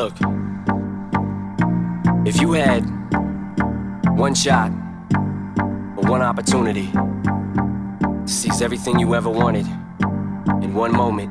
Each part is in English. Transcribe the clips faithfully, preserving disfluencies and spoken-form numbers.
Look, if you had one shot or one opportunity to seize everything you ever wanted in one moment,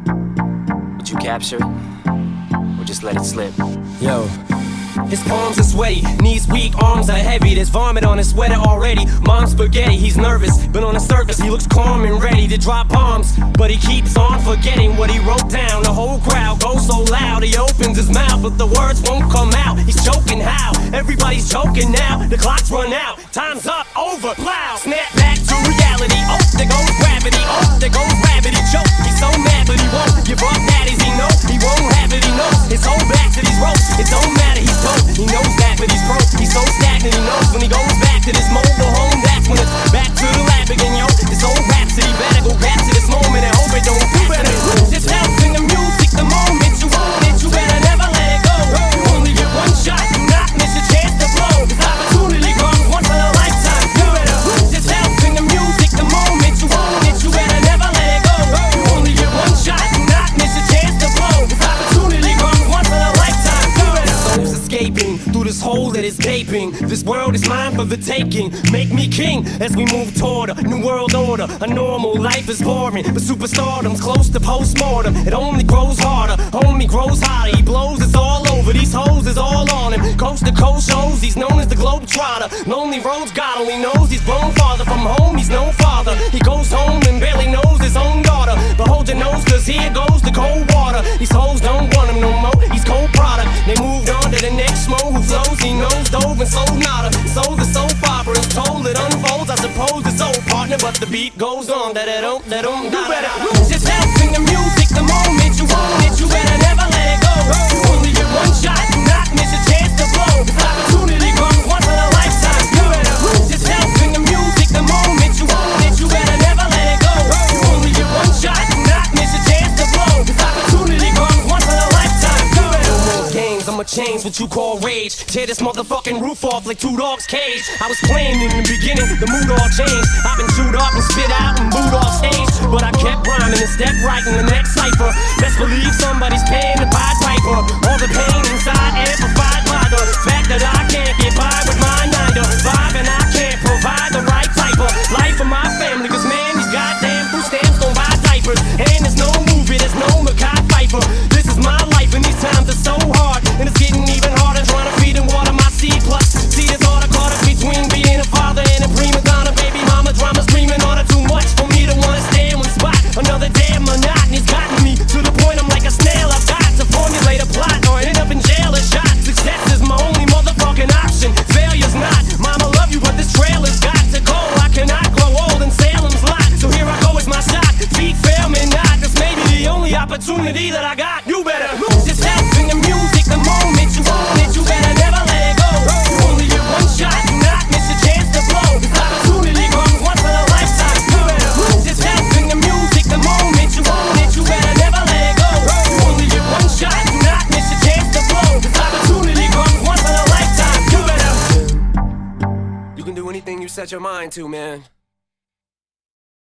would you capture it or just let it slip? Yo. His palms are sweaty, knees weak, arms are heavy. There's vomit on his sweater already. Mom's spaghetti, he's nervous, but on the surface he looks calm and ready to drop bombs. But he keeps on forgetting what he wrote down. The whole crowd goes so loud, he opens his mouth, but the words won't come out. He's choking how? Everybody's choking now. The clock's run out, time's up, over, plow. Snap back to reality, oh, there goes gravity. Oh, there goes gravity, choke. He's so mad, but he won't give up, that is he know. He won't have it, he knows. His whole back to these ropes, it don't matter, he's dope. He knows that, but he's broke. He's so stagnant, he knows when he goes back to this mobile home, that's when it's back to the lab again, yo. This old rhapsody better go back to this moment and hope it don't pass. And it lose itself in the music the moment you own it. You better never let it go. You only get one shot, do not miss a chance to blow. This opportunity comes once in a lifetime. You better lose yourself in the music the moment you own it. You better never let it go. You only get one shot, do not miss a chance to blow. This opportunity comes once in a lifetime. You better soul's escaping through this hole that is gaping. This world is mine for the taking. Make me king as we move toward a new world order. A normal life is boring, but superstardom's close to postmortem. It only grows harder, homie grows hotter. He blows, it's all over. These hoes is all on him. Coast to coast shows, he's known as the Globetrotter. Lonely roads, God only knows he's grown farther from home. He's no father. He goes home and barely knows his own daughter. But hold your nose, cause here goes the cold water. These hoes don't want him no more. He's cold product. They moved on to the next schmo who flows. He knows dove and sold nada. Sold the soap opera is told it unfolds. I suppose it's old partner, but the beat goes on. That it don't, that don't. You better lose yourself in the music the moment you own it. You better never let it go. You only get one shot, do not miss a chance to blow. This opportunity comes once in a lifetime. You better lose yourself in the music the moment you own it. You better never let it go. You only get one shot, do not miss a chance to blow. This opportunity comes once in a lifetime. You better no more games, I'ma change what you call rage. Tear this motherfucking roof off like two dogs' cage. I was playing in the beginning, the mood all changed. I've been chewed up and spit out and booed off stage, but I kept rhyming and stepped right in the next cipher. Best believe somebody's paying the Pied Piper. All the pain inside amplified by the fact that I can't get by with my nine to five, and I can't provide the right type of life for my family. Cause man, these goddamn food stamps don't buy diapers, and there's no movie, there's no Mackay Pfeiffer. This is my life and these times are so hard, and it's getting even harder trying to feed and water my seed. Plus, see this order caught up between being a father and a prima donna. Baby mama drama screaming order too much for me to wanna stay in one spot. Another damn monotony's gotten me to the point I'm like a snail. I've got to formulate a plot or end up in jail or shot. Success is my only motherfucking option. Failure's not. Mama love you, but this trailer's got to go. I cannot grow old in Salem's lot, so here I go with my shot. Feet fail me not. This may be the only opportunity that I got. You better lose yourself in the music the moment you own it. You better never let it go. You only get one shot, do not miss a chance to blow. This opportunity comes once in a lifetime. You better lose yourself in the music the moment you own it. You better never let it go. You only get one shot, do not miss a chance to blow. This opportunity comes once in a lifetime. You better. You can do anything you set your mind to, man.